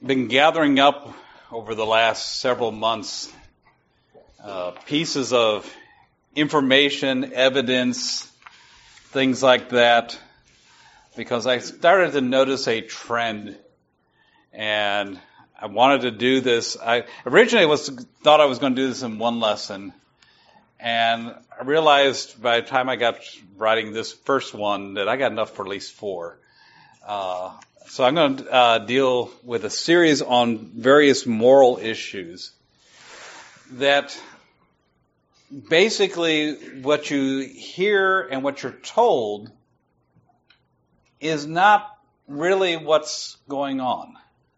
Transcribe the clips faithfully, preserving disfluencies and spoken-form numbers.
been gathering up over the last several months uh, pieces of information, evidence, things like that, because I started to notice a trend, and I wanted to do this. I originally was thought I was going to do this in one lesson, and I realized by the time I got writing this first one that I got enough for at least four. Uh, so I'm going to uh, deal with a series on various moral issues that basically what you hear and what you're told is not really what's going on.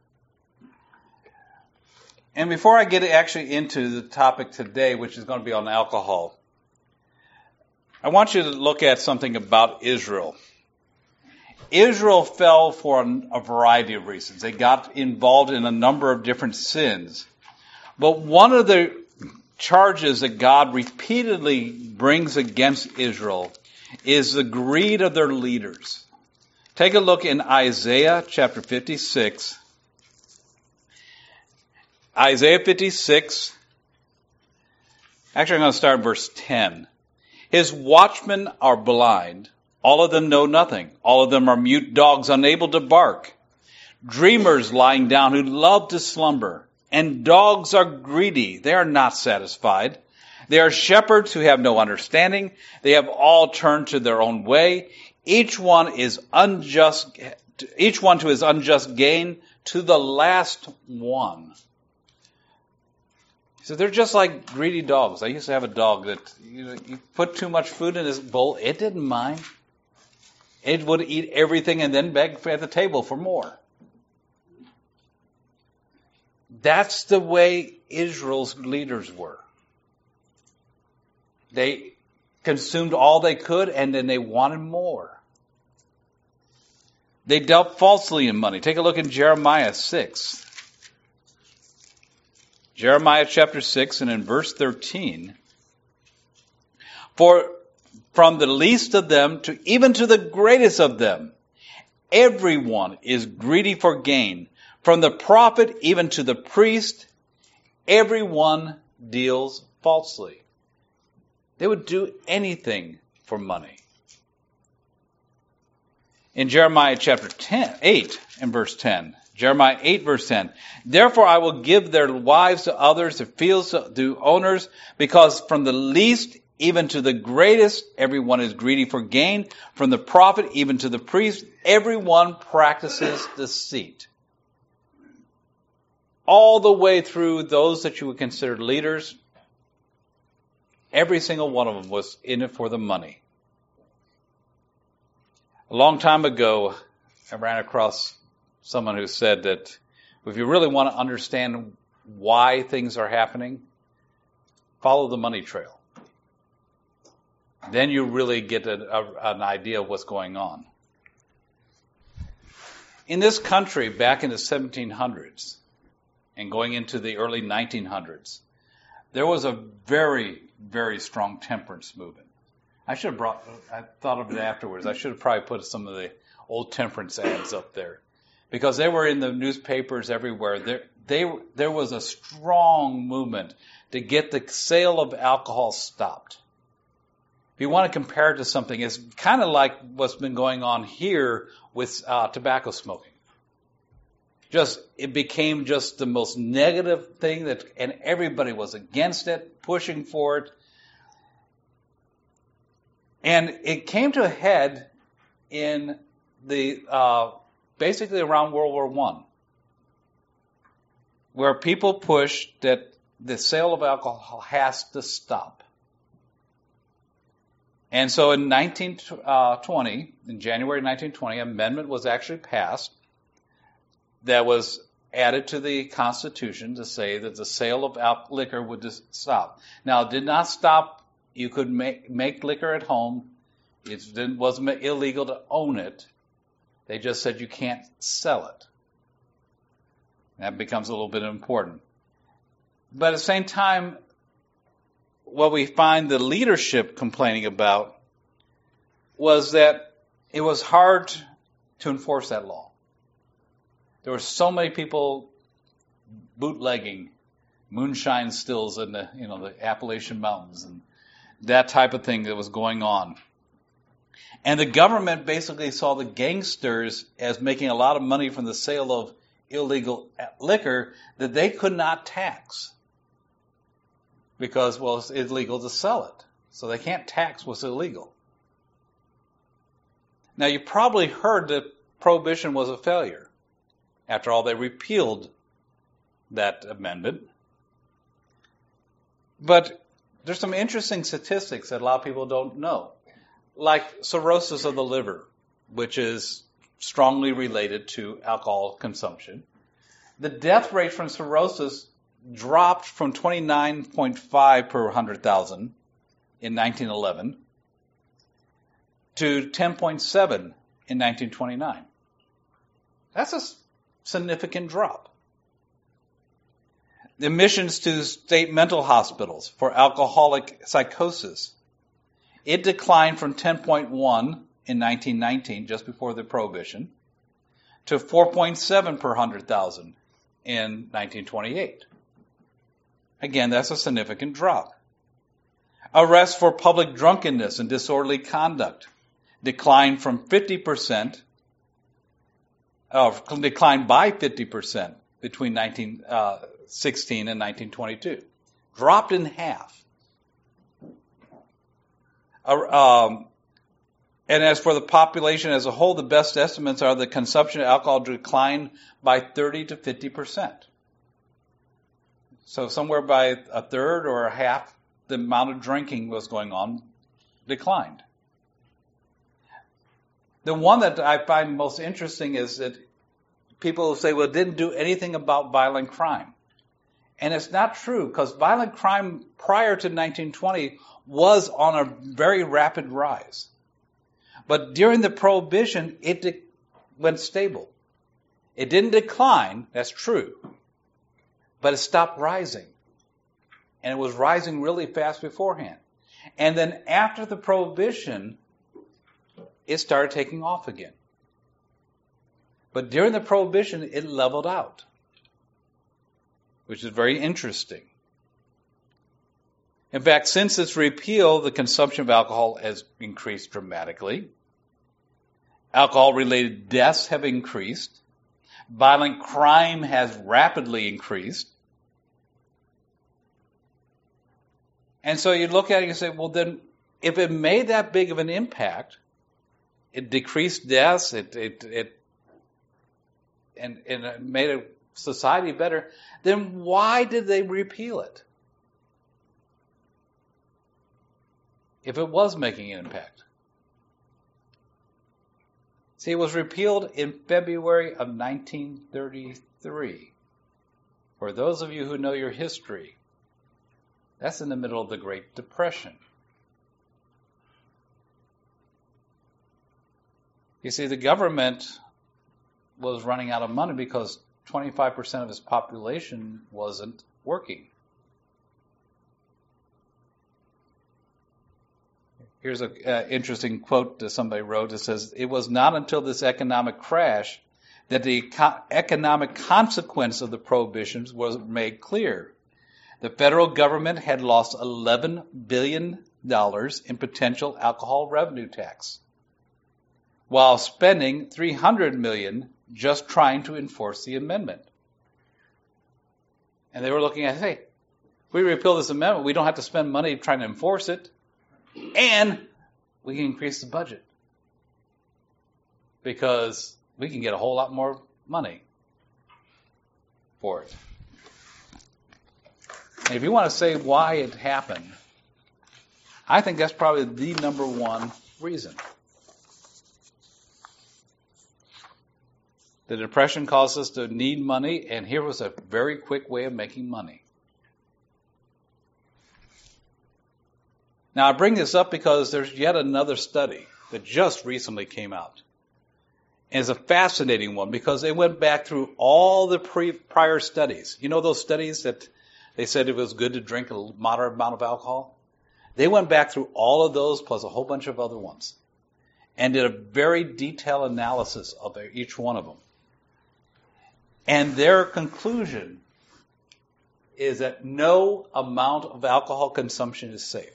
And before I get actually into the topic today, which is going to be on alcohol, I want you to look at something about Israel. Israel fell for a variety of reasons. They got involved in a number of different sins. But one of the charges that God repeatedly brings against Israel is the greed of their leaders. Take a look in Isaiah chapter fifty-six. Isaiah fifty-six. Actually, I'm going to start in verse ten. His watchmen are blind. All of them know nothing. All of them are mute dogs, unable to bark. Dreamers lying down who love to slumber. And dogs are greedy. They are not satisfied. They are shepherds who have no understanding. They have all turned to their own way. Each one is unjust, each one to his unjust gain, to the last one. So they're just like greedy dogs. I used to have a dog that you know, you put too much food in his bowl. It didn't mind. It would eat everything and then beg at the table for more. That's the way Israel's leaders were. They consumed all they could and then they wanted more. They dealt falsely in money. Take a look in Jeremiah six. Jeremiah chapter six and in verse thirteen. For from the least of them to even to the greatest of them, everyone is greedy for gain. From the prophet even to the priest, everyone deals falsely. They would do anything for money. In Jeremiah chapter ten, eight and verse ten, Jeremiah eight verse ten, therefore I will give their wives to others, their fields to owners, because from the least even to the greatest, everyone is greedy for gain. From the prophet even to the priest, everyone practices deceit. All the way through those that you would consider leaders, every single one of them was in it for the money. A long time ago, I ran across someone who said that if you really want to understand why things are happening, follow the money trail. Then you really get a, a, an idea of what's going on. In this country, back in the seventeen hundreds and going into the early nineteen hundreds, there was a very, very strong temperance movement. I should have brought, I thought of it afterwards. I should have probably put some of the old temperance ads up there because they were in the newspapers everywhere. There, they, there was a strong movement to get the sale of alcohol stopped. If you want to compare it to something, it's kind of like what's been going on here with uh, tobacco smoking. Just, it became just the most negative thing that, and everybody was against it, pushing for it. And it came to a head in the, uh, basically around World War One, where people pushed that the sale of alcohol has to stop. And so in nineteen twenty, in January nineteen twenty, an amendment was actually passed that was added to the Constitution to say that the sale of al- liquor would just stop. Now, it did not stop. You could make, make liquor at home. It didn't, wasn't illegal to own it. They just said you can't sell it. That becomes a little bit important. But at the same time, what we find the leadership complaining about was that it was hard to enforce that law. There were so many people bootlegging moonshine stills in the, you know, the Appalachian Mountains and that type of thing that was going on. And the government basically saw the gangsters as making a lot of money from the sale of illegal liquor that they could not tax because, well, it's illegal to sell it. So they can't tax what's illegal. Now, you probably heard that Prohibition was a failure. After all, they repealed that amendment. But there's some interesting statistics that a lot of people don't know. Like cirrhosis of the liver, which is strongly related to alcohol consumption. The death rate from cirrhosis dropped from twenty-nine point five per one hundred thousand in nineteen eleven to ten point seven in nineteen twenty-nine. That's a significant drop. The admissions to state mental hospitals for alcoholic psychosis, it declined from ten point one in nineteen nineteen, just before the Prohibition, to four point seven per one hundred thousand in nineteen twenty-eight. Again, that's a significant drop. Arrests for public drunkenness and disorderly conduct declined from fifty percent, uh, declined by fifty percent between nineteen sixteen and nineteen twenty-two. Dropped in half. Uh, um, and as for the population as a whole, the best estimates are the consumption of alcohol declined by thirty to fifty percent. So somewhere by a third or a half the amount of drinking was going on declined. The one that I find most interesting is that people say, well, it didn't do anything about violent crime. And it's not true, because violent crime prior to nineteen twenty was on a very rapid rise. But during the Prohibition, it de- went stable. It didn't decline, that's true, but it stopped rising. And it was rising really fast beforehand. And then after the Prohibition, it started taking off again. But during the Prohibition, it leveled out, which is very interesting. In fact, since its repeal, the consumption of alcohol has increased dramatically. Alcohol-related deaths have increased. Violent crime has rapidly increased. And so you look at it and you say, well, then, if it made that big of an impact, it decreased deaths, it, it, it and, and it made a society better, then why did they repeal it? If it was making an impact. See, it was repealed in February of nineteen thirty-three. For those of you who know your history, that's in the middle of the Great Depression. You see, the government was running out of money because twenty-five percent of its population wasn't working. Here's an uh, interesting quote that somebody wrote. It says, it was not until this economic crash that the eco- economic consequence of the prohibitions was made clear. The federal government had lost eleven billion dollars in potential alcohol revenue tax, while spending three hundred million dollars just trying to enforce the amendment. And they were looking at, hey, if we repeal this amendment, we don't have to spend money trying to enforce it, and we can increase the budget because we can get a whole lot more money for it. And if you want to say why it happened, I think that's probably the number one reason. The Depression caused us to need money, and here was a very quick way of making money. Now, I bring this up because there's yet another study that just recently came out. And it's a fascinating one because they went back through all the pre- prior studies. You know those studies that they said it was good to drink a moderate amount of alcohol? They went back through all of those plus a whole bunch of other ones and did a very detailed analysis of each one of them. And their conclusion is that no amount of alcohol consumption is safe.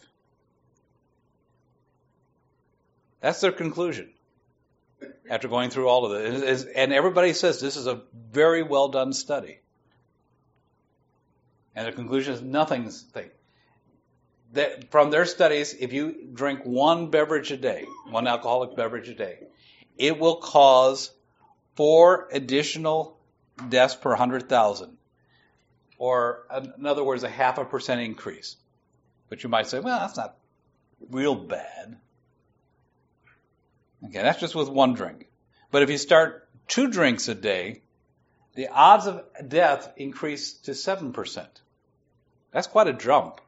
That's their conclusion after going through all of it. And everybody says this is a very well done study. And the conclusion is nothing's thing. That from their studies, if you drink one beverage a day, one alcoholic beverage a day, it will cause four additional deaths per one hundred thousand. Or, in other words, a half a percent increase. But you might say, well, that's not real bad. Okay, that's just with one drink. But if you start two drinks a day, the odds of death increase to seven percent. That's quite a jump.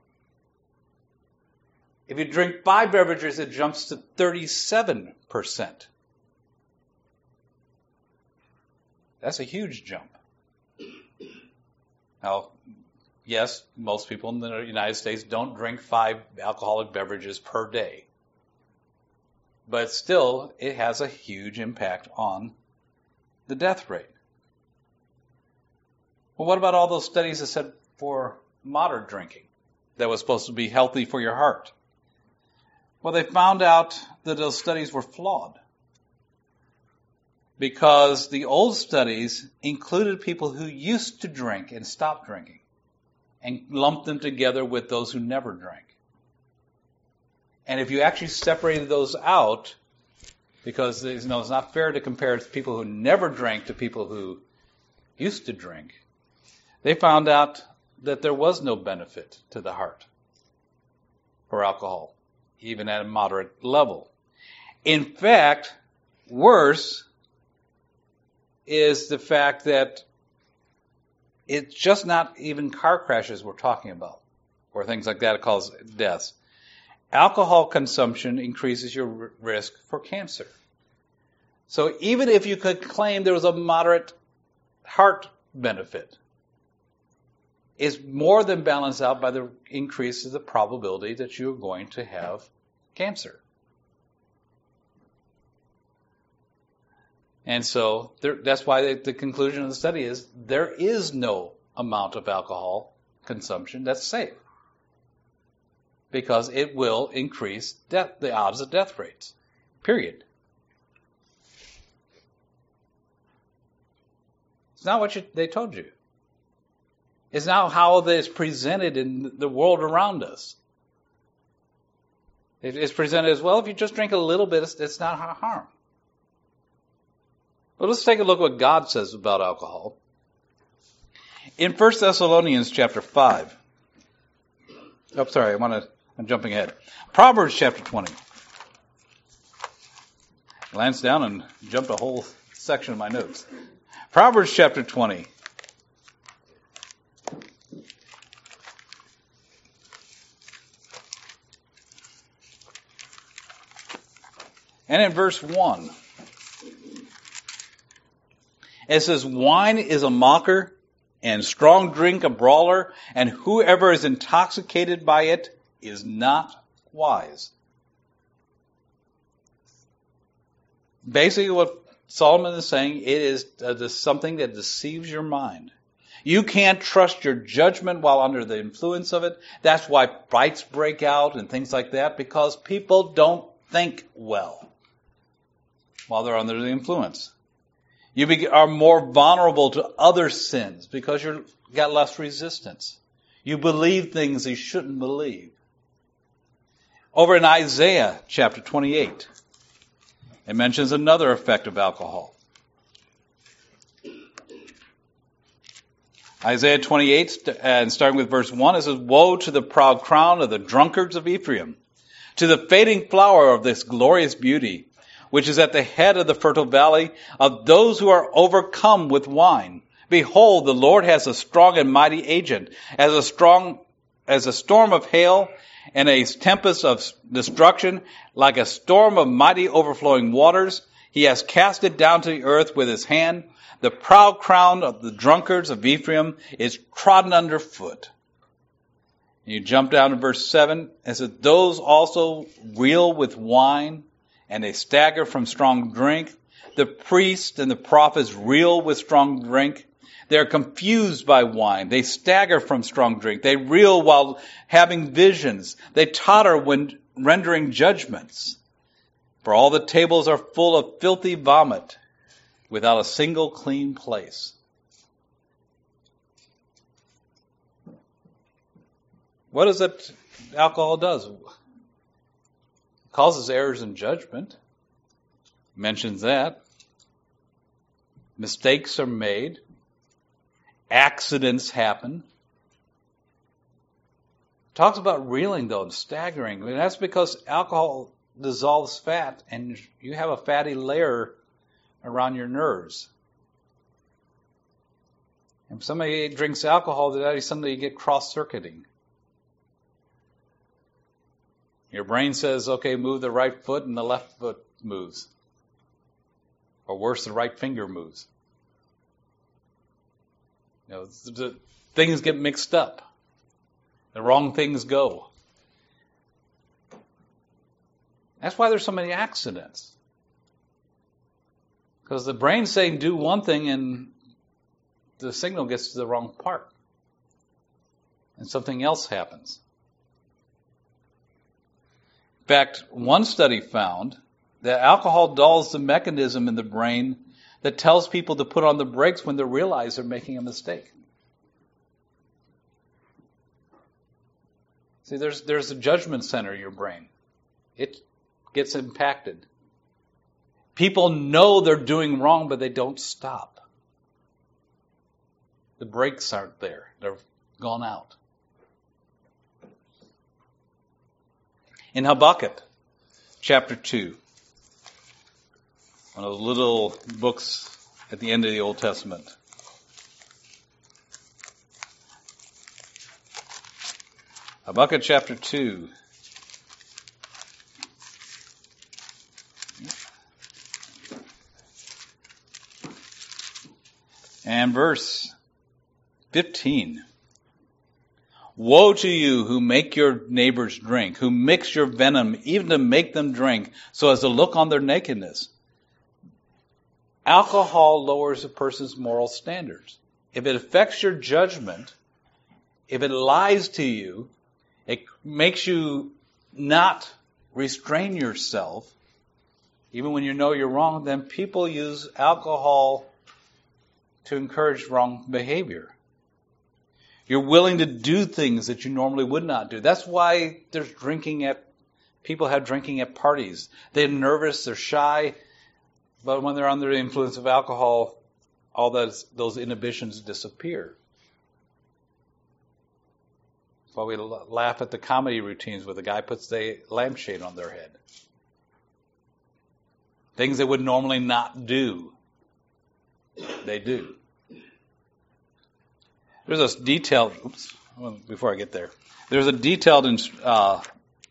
If you drink five beverages, it jumps to thirty-seven percent. That's a huge jump. Now, yes, most people in the United States don't drink five alcoholic beverages per day. But still, it has a huge impact on the death rate. Well, what about all those studies that said for moderate drinking that was supposed to be healthy for your heart? Well, they found out that those studies were flawed because the old studies included people who used to drink and stopped drinking and lumped them together with those who never drank. And if you actually separated those out, because you know, it's not fair to compare people who never drank to people who used to drink, they found out that there was no benefit to the heart for alcohol, even at a moderate level. In fact, worse is the fact that it's just not even car crashes we're talking about, or things like that. It causes deaths. Alcohol consumption increases your r- risk for cancer. So even if you could claim there was a moderate heart benefit, it's more than balanced out by the increase of the probability that you're going to have cancer. And so there, that's why the, the conclusion of the study is there is no amount of alcohol consumption that's safe, because it will increase death, the odds of death rates, period. It's not what you, they told you. It's not how it's presented in the world around us. It, it's presented as, well, if you just drink a little bit, it's, it's not harm. But let's take a look at what God says about alcohol. In First Thessalonians chapter five. Oh, sorry, I want to, I'm jumping ahead. Proverbs chapter twenty. Glanced down and jumped a whole section of my notes. Proverbs chapter twenty. And in verse one, it says, wine is a mocker, and strong drink a brawler, and whoever is intoxicated by it is not wise. Basically what Solomon is saying, it is uh, something that deceives your mind. You can't trust your judgment while under the influence of it. That's why fights break out and things like that, because people don't think well while they're under the influence. You be, are more vulnerable to other sins because you've got less resistance. You believe things you shouldn't believe. Over in Isaiah chapter twenty-eight, it mentions another effect of alcohol. Isaiah twenty-eight, and starting with verse one, it says, woe to the proud crown of the drunkards of Ephraim, to the fading flower of this glorious beauty, which is at the head of the fertile valley, of those who are overcome with wine. Behold, the Lord has a strong and mighty agent, as a strong, as a storm of hail and a tempest of destruction, like a storm of mighty overflowing waters. He has cast it down to the earth with his hand. The proud crown of the drunkards of Ephraim is trodden underfoot. You jump down to verse seven, and says, those also reel with wine, and they stagger from strong drink. The priests and the prophets reel with strong drink. They're confused by wine. They stagger from strong drink. They reel while having visions. They totter when rendering judgments. For all the tables are full of filthy vomit, without a single clean place. What is it alcohol does? It causes errors in judgment. Mentions that. Mistakes are made. Accidents happen. Talks about reeling though and staggering. And that's because alcohol dissolves fat and you have a fatty layer around your nerves. If somebody drinks alcohol, then suddenly you get cross-circuiting. Your brain says, okay, move the right foot, and the left foot moves. Or worse, the right finger moves. You know, the things get mixed up. The wrong things go. That's why there's so many accidents. Because the brain's saying do one thing and the signal gets to the wrong part. And something else happens. In fact, one study found that alcohol dulls the mechanism in the brain that tells people to put on the brakes when they realize they're making a mistake. See, there's there's a judgment center in your brain. It gets impacted. People know they're doing wrong, but they don't stop. The brakes aren't there. They're gone out. In Habakkuk, chapter two, one of those little books at the end of the Old Testament. Habakkuk chapter two. And verse fifteen. Woe to you who make your neighbors drink, who mix your venom even to make them drink, so as to look on their nakedness. Alcohol lowers a person's moral standards. If it affects your judgment, if it lies to you, it makes you not restrain yourself, even when you know you're wrong, then people use alcohol to encourage wrong behavior. You're willing to do things that you normally would not do. That's why there's drinking at, people have drinking at parties. They're nervous, they're shy, but when they're under the influence of alcohol, all those, those inhibitions disappear. That's why we laugh at the comedy routines where the guy puts the lampshade on their head. Things they would normally not do, they do. There's a detailed, oops, before I get there, there's a detailed uh,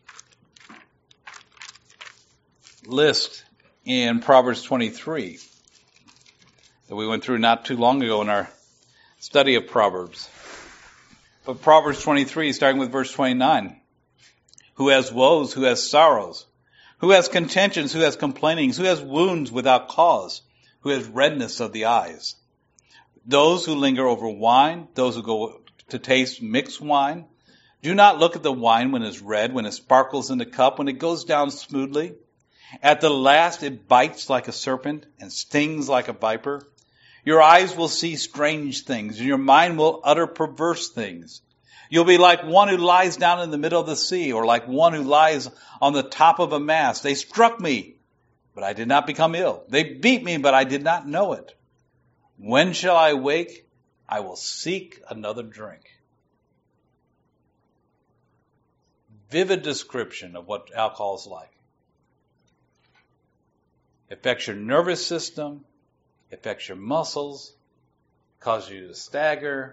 list in Proverbs twenty-three that we went through not too long ago in our study of Proverbs. But Proverbs twenty-three, starting with verse twenty-nine, who has woes, who has sorrows, who has contentions, who has complainings, who has wounds without cause, who has redness of the eyes. Those who linger over wine, those who go to taste mixed wine, do not look at the wine when it's red, when it sparkles in the cup, when it goes down smoothly. At the last it bites like a serpent and stings like a viper. Your eyes will see strange things, and your mind will utter perverse things. You'll be like one who lies down in the middle of the sea, or like one who lies on the top of a mast. They struck me, but I did not become ill. They beat me, but I did not know it. When shall I wake? I will seek another drink. Vivid description of what alcohol is like. It affects your nervous system, it affects your muscles, causes you to stagger,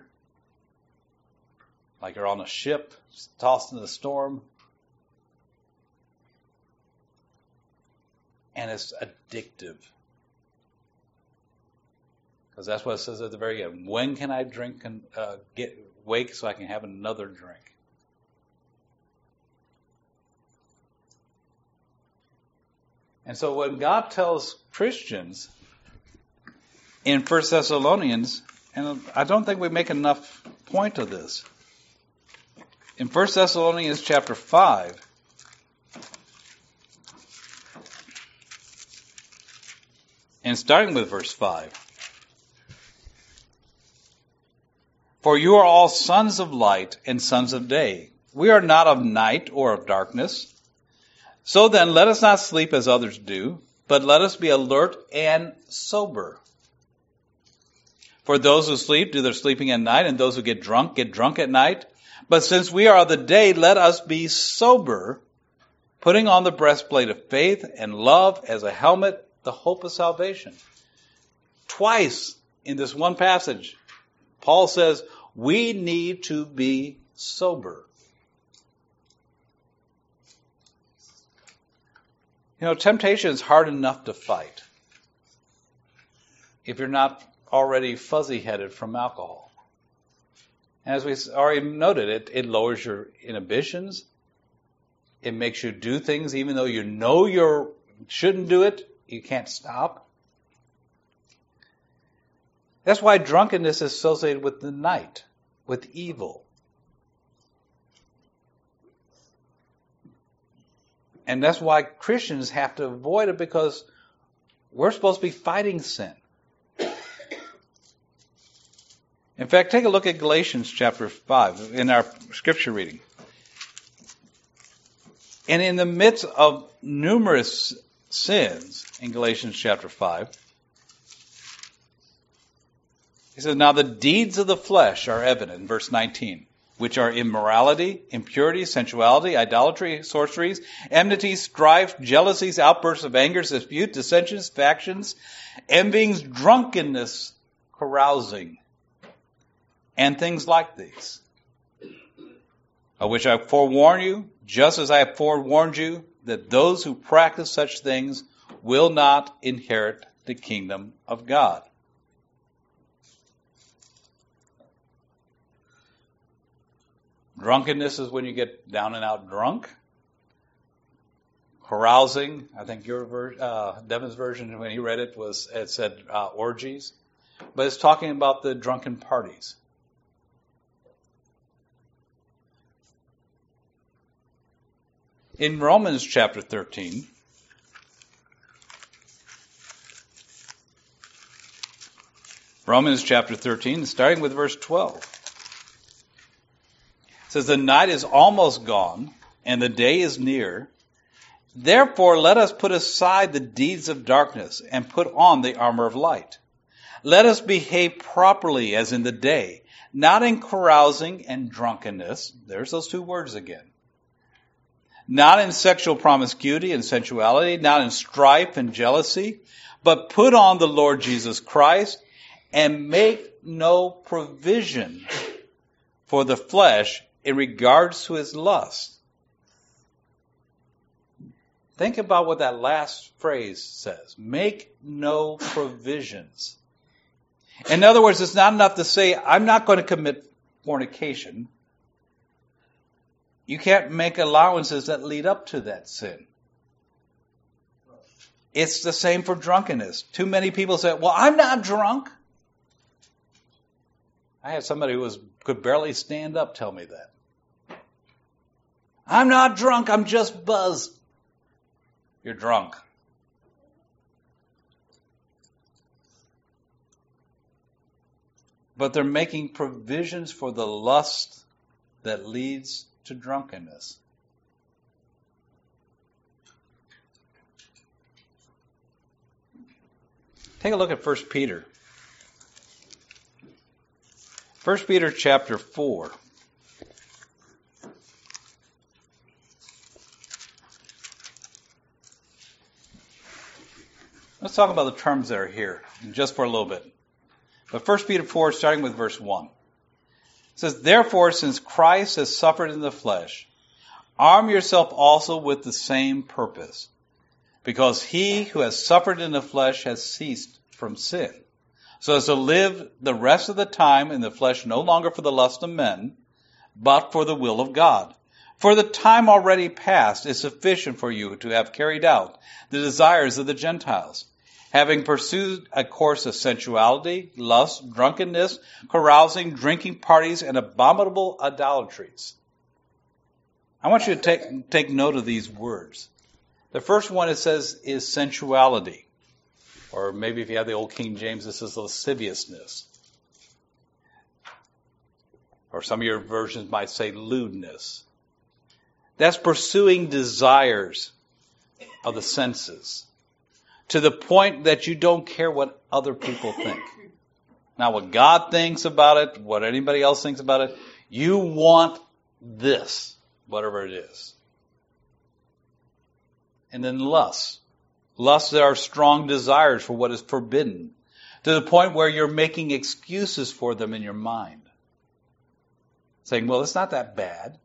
like you're on a ship, tossed in the storm. And it's addictive. Because that's what it says at the very end. When can I drink and uh, get wake so I can have another drink? And so when God tells Christians in First Thessalonians, And I don't think we make enough point of this. In First Thessalonians chapter five, and starting with verse five, for you are all sons of light and sons of day. We are not of night or of darkness. So then let us not sleep as others do, but let us be alert and sober. For those who sleep do their sleeping at night, and those who get drunk get drunk at night. But since we are of the day, let us be sober, putting on the breastplate of faith and love as a helmet, the hope of salvation. Twice in this one passage, Paul says we need to be sober. You know, temptation is hard enough to fight if you're not already fuzzy-headed from alcohol. And as we already noted, it, it lowers your inhibitions. It makes you do things even though you know you shouldn't do it. You can't stop. That's why drunkenness is associated with the night, with evil. And that's why Christians have to avoid it, because we're supposed to be fighting sin. In fact, take a look at Galatians chapter five in our scripture reading. And in the midst of numerous sins in Galatians chapter five, he says, now the deeds of the flesh are evident, in verse nineteen, which are immorality, impurity, sensuality, idolatry, sorceries, enmities, strife, jealousies, outbursts of anger, dispute, dissensions, factions, envyings, drunkenness, carousing, and things like these, of which I forewarn you, just as I have forewarned you, that those who practice such things will not inherit the kingdom of God. Drunkenness is when you get down and out drunk. Carousing, I think your ver- uh, Devin's version, when he read it, was it said uh, orgies, but it's talking about the drunken parties. In Romans chapter thirteen, Romans chapter thirteen, starting with verse twelve, it says, the night is almost gone, and the day is near. Therefore, let us put aside the deeds of darkness and put on the armor of light. Let us behave properly as in the day, not in carousing and drunkenness. There's those two words again. Not in sexual promiscuity and sensuality, not in strife and jealousy, but put on the Lord Jesus Christ and make no provision for the flesh in regards to his lust. Think about what that last phrase says. Make no provisions. In other words, it's not enough to say, I'm not going to commit fornication. You can't make allowances that lead up to that sin. It's the same for drunkenness. Too many people say, well, I'm not drunk. I had somebody who was could barely stand up tell me that. I'm not drunk, I'm just buzzed. You're drunk. But they're making provisions for the lust that leads to drunkenness. Take a look at First Peter. First Peter chapter four. Let's talk about the terms that are here, just for a little bit. But First Peter four, starting with verse one. It says, therefore, since Christ has suffered in the flesh, arm yourself also with the same purpose, because he who has suffered in the flesh has ceased from sin, so as to live the rest of the time in the flesh no longer for the lust of men, but for the will of God. For the time already past is sufficient for you to have carried out the desires of the Gentiles, having pursued a course of sensuality, lust, drunkenness, carousing, drinking parties, and abominable idolatries. I want you to take, take note of these words. The first one it says is sensuality. Or maybe if you have the old King James, this is lasciviousness. Or some of your versions might say lewdness. That's pursuing desires of the senses to the point that you don't care what other people think. Not what God thinks about it, what anybody else thinks about it. You want this, whatever it is. And then lust. Lust are strong desires for what is forbidden, to the point where you're making excuses for them in your mind. Saying, well, it's not that bad.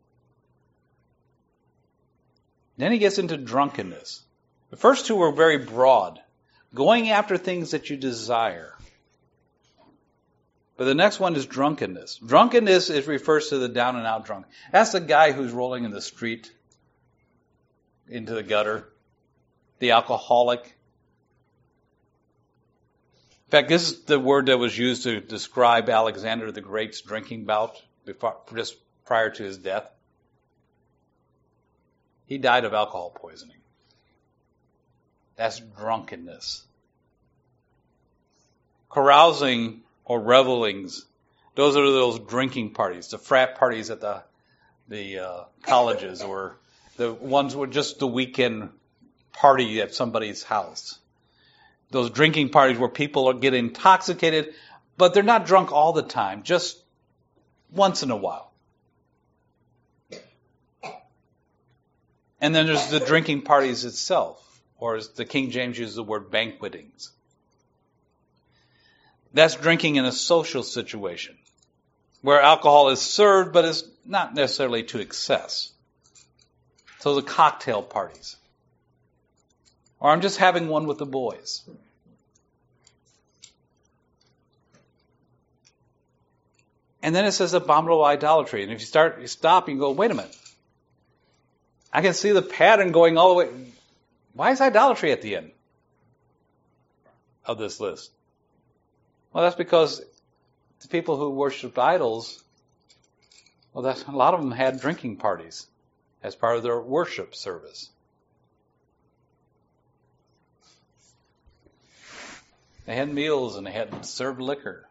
Then he gets into drunkenness. The first two were very broad, going after things that you desire. But the next one is drunkenness. Drunkenness is refers to the down and out drunk. That's the guy who's rolling in the street into the gutter. The alcoholic. In fact, this is the word that was used to describe Alexander the Great's drinking bout before, just prior to his death. He died of alcohol poisoning. That's drunkenness. Carousing or revelings, those are those drinking parties, the frat parties at the the uh, colleges, or the ones were just the weekend party at somebody's house. Those drinking parties where people are get intoxicated, but they're not drunk all the time, just once in a while. And then there's the drinking parties itself, or as the King James uses the word banquetings. That's drinking in a social situation, where alcohol is served, but it's not necessarily to excess. So the cocktail parties. Or I'm just having one with the boys. And then it says abominable idolatry. And if you start, you stop and you go, wait a minute. I can see the pattern going all the way. Why is idolatry at the end of this list? Well, that's because the people who worshiped idols, well, that's, a lot of them had drinking parties as part of their worship service. They had meals and they had served liquor.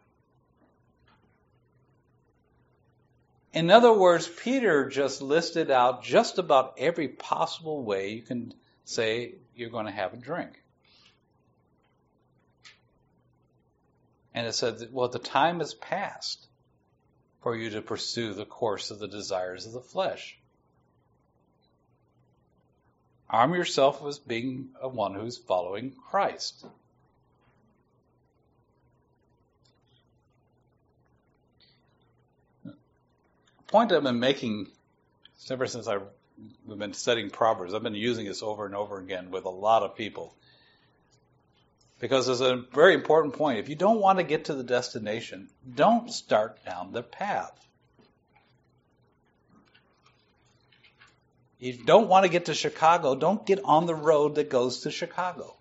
In other words, Peter just listed out just about every possible way you can say you're going to have a drink. And it said that, well, the time has passed for you to pursue the course of the desires of the flesh. Arm yourself as being a one who's following Christ. The point I've been making ever since I've been studying Proverbs, I've been using this over and over again with a lot of people. Because it's a very important point. If you don't want to get to the destination, don't start down the path. If you don't want to get to Chicago, don't get on the road that goes to Chicago.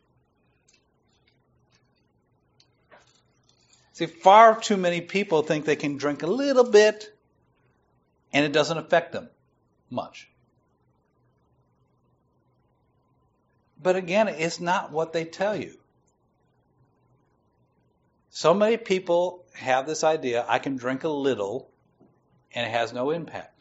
See, far too many people think they can drink a little bit and it doesn't affect them much. But again, it's not what they tell you. So many people have this idea, I can drink a little and it has no impact.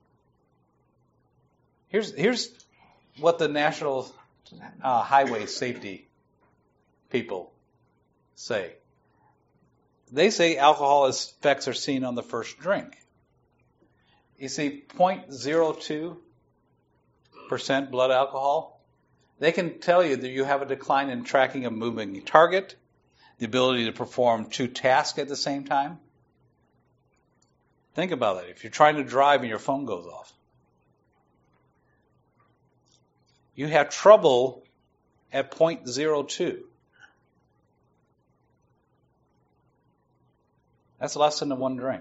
Here's, here's what the National uh, Highway Safety people say. They say alcohol effects are seen on the first drink. You see, zero point zero two percent blood alcohol, they can tell you that you have a decline in tracking a moving target, the ability to perform two tasks at the same time. Think about that. If you're trying to drive and your phone goes off, you have trouble at zero point zero two. That's less than one drink.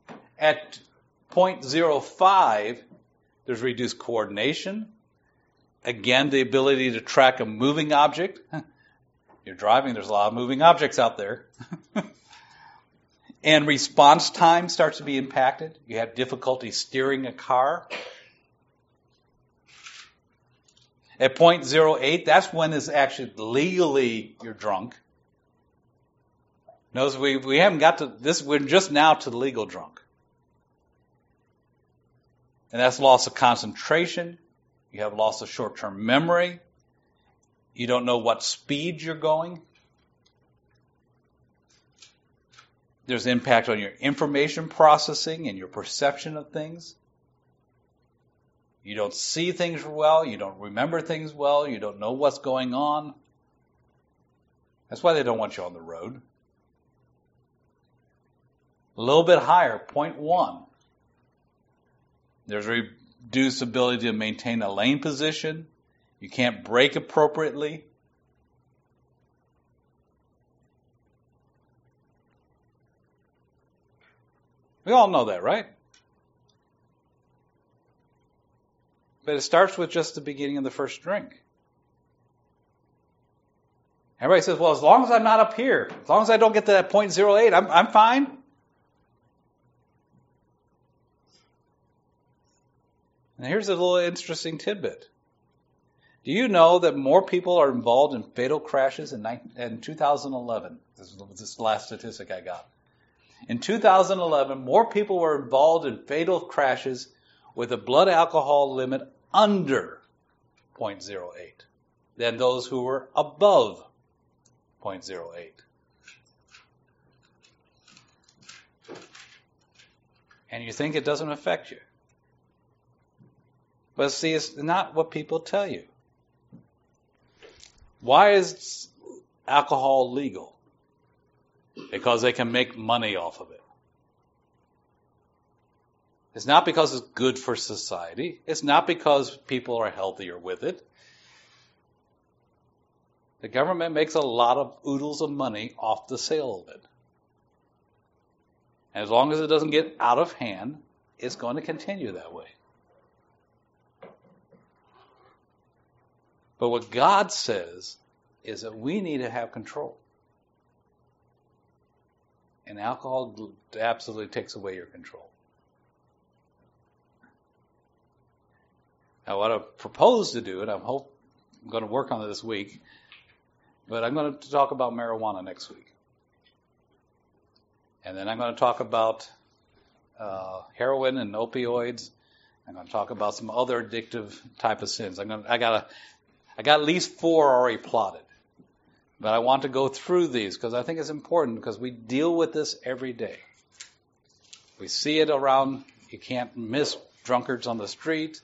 At zero point zero five, there's reduced coordination, Again, the ability to track a moving object. You're driving, there's a lot of moving objects out there. And response time starts to be impacted. You have difficulty steering a car. At point zero eight, that's when it's actually legally you're drunk. Notice we, we haven't got to this, we're just now to the legal drunk. And that's loss of concentration. You have loss of short-term memory. You don't know what speed you're going. There's impact on your information processing and your perception of things. You don't see things well. You don't remember things well. You don't know what's going on. That's why they don't want you on the road. A little bit higher, point one. There's reduced ability to maintain a lane position. You can't brake appropriately. We all know that, right? But it starts with just the beginning of the first drink. Everybody says, well, as long as I'm not up here, as long as I don't get to that point zero eight, I'm, I'm fine. And here's a little interesting tidbit. Do you know that more people are involved in fatal crashes in, in two thousand eleven? This is the last statistic I got. In two thousand eleven, more people were involved in fatal crashes with a blood alcohol limit under point zero eight than those who were above point zero eight. And you think it doesn't affect you. But see, it's not what people tell you. Why is alcohol legal? Because they can make money off of it. It's not because it's good for society. It's not because people are healthier with it. The government makes a lot of oodles of money off the sale of it. And as long as it doesn't get out of hand, it's going to continue that way. But what God says is that we need to have control. And alcohol absolutely takes away your control. Now, what I propose to do, and I hope I'm going to work on it this week, but I'm going to talk about marijuana next week. And then I'm going to talk about uh, heroin and opioids. I'm going to talk about some other addictive type of sins. I'm going to, I got a, I got at least four already plotted. But I want to go through these because I think it's important because we deal with this every day. We see it around. You can't miss drunkards on the street.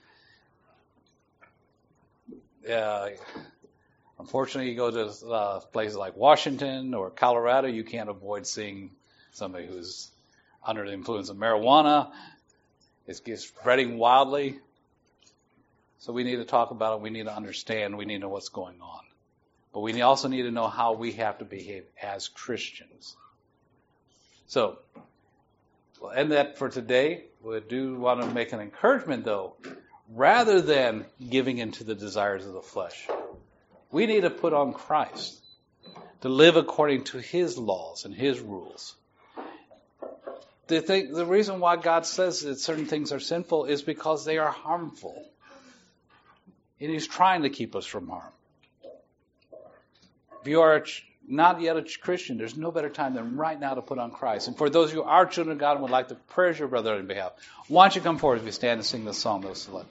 Uh, unfortunately, you go to uh, places like Washington or Colorado, you can't avoid seeing somebody who's under the influence of marijuana. It's, it's spreading wildly. So we need to talk about it. We need to understand. We need to know what's going on. But we also need to know how we have to behave as Christians. So, we'll end that for today. We do want to make an encouragement, though. Rather than giving into the desires of the flesh, we need to put on Christ, to live according to His laws and His rules. The, thing, the reason why God says that certain things are sinful is because they are harmful. And He's trying to keep us from harm. If you are not yet a Christian, there's no better time than right now to put on Christ. And for those who are children of God and would like to praise your brother on behalf, why don't you come forward as we stand and sing this song, those select.